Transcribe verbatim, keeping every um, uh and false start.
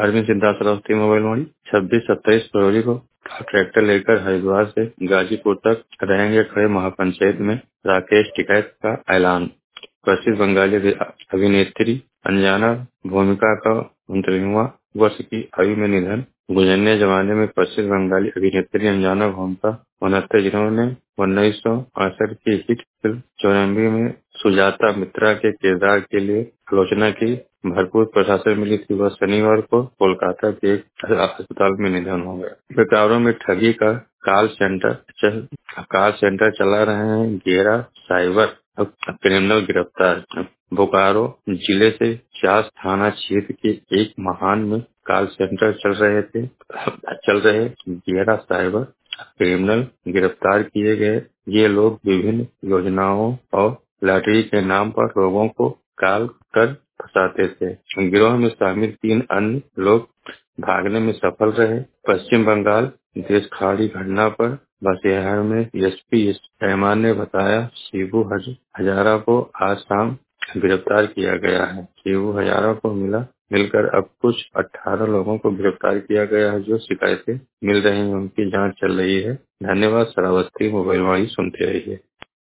Arvind Siddharth Shravasti mobile Vani छब्बीस सत्ताईस फरवरी को ट्रैक्टर लेकर हरिद्वार से गाजीपुर तक रहेंगे खड़े महापंचायत में राकेश टिकैत का ऐलान। प्रसिद्ध बंगाली अभिनेत्री अंजना भूमिका का उनतीसवां वर्ष की आयु में निधन। गुजरने जमाने में प्रसिद्ध बंगाली अभिनेत्री अंजना भूमिका उनहत्तर जिन्होंने उन्नीस सौ अड़सठ की हिट फिल्म चौरानवे में सुजाता मित्रा के किरदार के लिए आलोचना की भरपूर प्रशंसा मिली थी। वह शनिवार को कोलकाता के एक अस्पताल में निधन हो गया। बेकारों में ठगी का कॉल सेंटर चल कॉल सेंटर चला रहे हैं घेरा साइबर क्रिमिनल गिरफ्तार। बोकारो जिले से चास थाना क्षेत्र के एक महान में कॉल सेंटर चल रहे थे चल रहे घेरा साइबर क्रिमिनल गिरफ्तार किए गए। ये लोग विभिन्न योजनाओं और लॉटरी के नाम पर लोगों को कॉल कर फंसाते थे। गिरोह में शामिल तीन अन्य लोग भागने में सफल रहे। पश्चिम बंगाल देश खाड़ी घटना पर बसिहार में एसपी रहमान ने बताया शिबू हज, हजारा को आज शाम गिरफ्तार किया गया है। शिबू हजारा को मिला मिलकर अब कुछ अठारह लोगों को गिरफ्तार किया गया है जो शिकायतें मिल रही हैं, उनकी जांच चल रही है। धन्यवाद। श्रावस्ती मोबाइल वाणी सुनते रहिए।